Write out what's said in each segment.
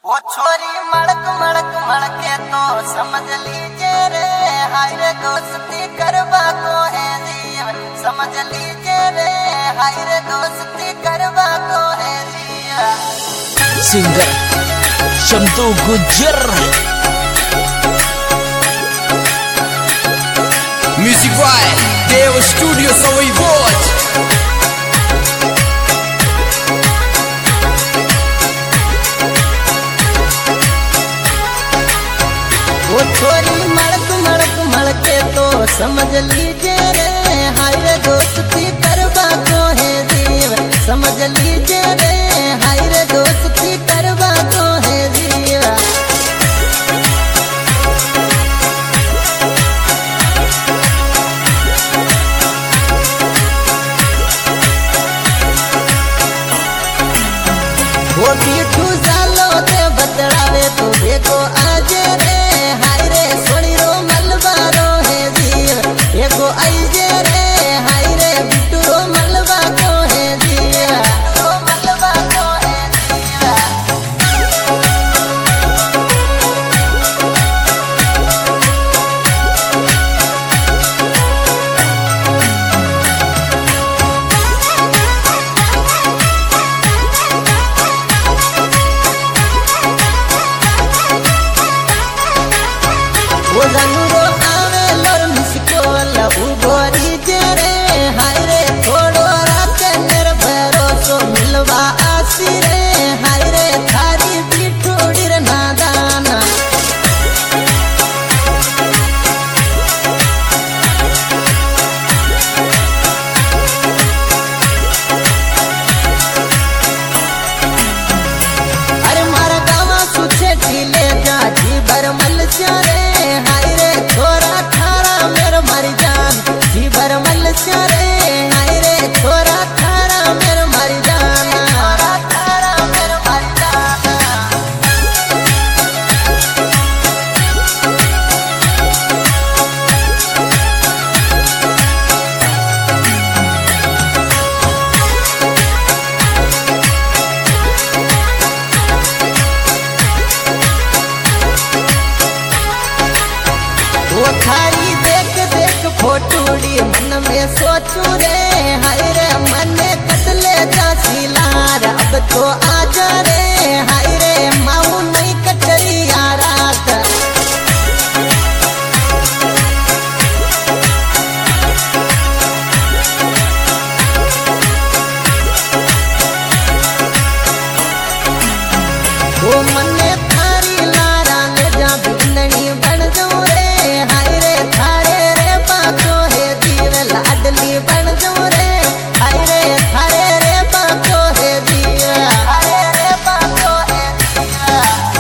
वो छोरी मड़क मड़क मड़के तो समझ लीजिए रे, हाय रे दोस्ती करवा को है जीव, समझ लीजिए रे, हाय रे दोस्ती करवा को है जीव। Singer Shantu Gujjar, music by Dev studio Sawai बोझ। वो छोरी मड़क मड़क मड़के तो समझ लीजिए रे, हाय रे दोस्ती करवा को है जीव, समझ लीजिए रे, हाय रे दोस्ती करवा को है जीव। वो पीठू जालो ते बदलावे तो देखो आज रे, हाय रे सोनी रो मलबारो है जीव, देखो आइजे रे, हाय रे बिट्टू रो मलबा को है जीव, रो मलबा को है जीव। वो जानूरो आवे लोर मिसको लहू गोरी जेरे, हाय रे थोड़ो राते मेरे भरोसो मिलवा आसी रे, हाय रे थारी बिठोड़ी रे नादाना। अरे मारा गावा सुछे ढीले जाजी बरमल चारे, हाय रे छोरा थारा मेरे मर जान जी बरमल चारे, हाय रे छोरा थारा मेरे मर जाना, छोरा थारा मेरे मर जाना। वो थारी देख देख फोटूड़ी मन में सोचू रे, हाय रे मने कतले जासी लार, अब तो आजा रे, हाय रे माऊ नहीं कटरी रात। वो मने थारी लारा ले जा बिगननी बन जाऊं रे, हाय रे थारे रे बाको है जीव लाडली बन जाऊं रे, हाय रे थारे रे बाको है जीव, हाय रे बाको है जीव।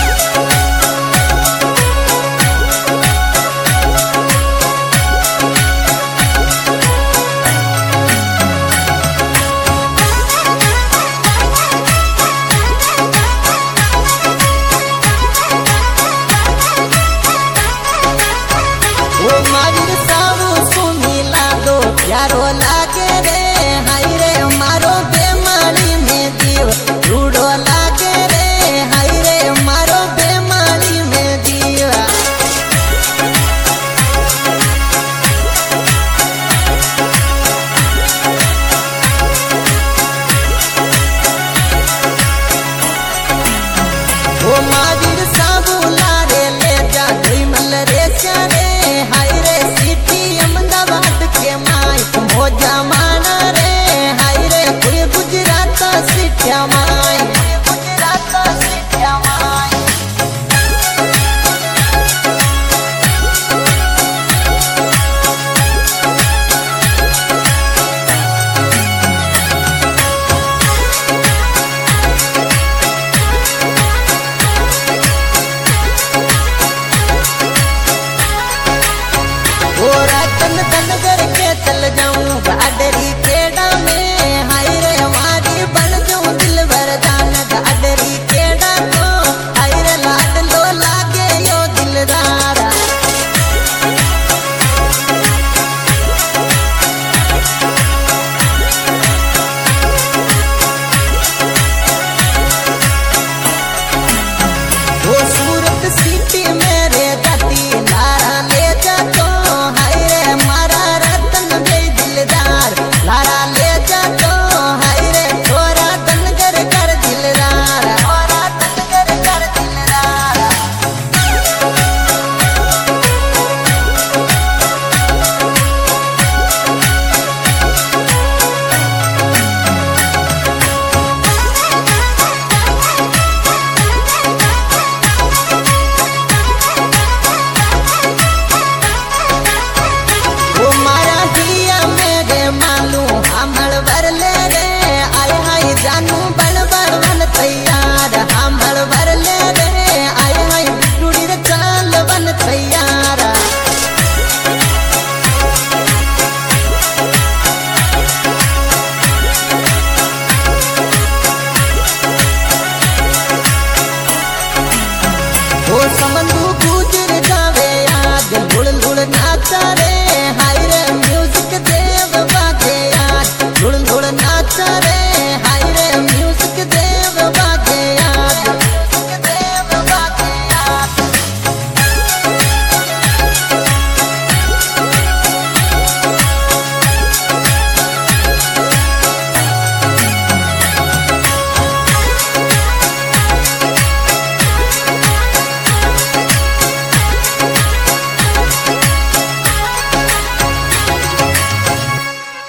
वो मारी सावु सुनीला दो प्यारो लागे रे, हाय रे मारो बेमारी में जीव रूडो लागे रे, हाय रे मारो बेमारी में जीव। वो मारी